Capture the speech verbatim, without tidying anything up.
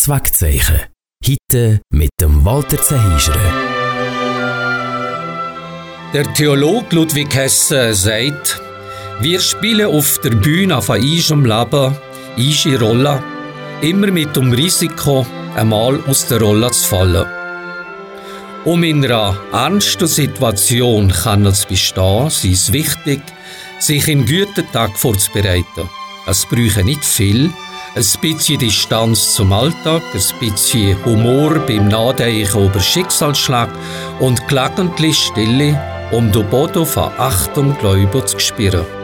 Alltagswegzeichen. Heute mit dem Walter Zehyscher. Der Theologe Ludwig Hesse sagt, wir spielen auf der Bühne auf einigem Leben, eigene Rolle, immer mit dem Risiko, einmal aus der Rolle zu fallen. Um in einer ernsten Situation kann es bestehen, sei es wichtig, sich im guten Tag vorzubereiten. Es bräuchte nicht viel, ein bisschen Distanz zum Alltag, ein bisschen Humor beim Nachdenken über Schicksalsschlag und gelegentlich Stille, um den Boden von Achtung Glauben zu spüren.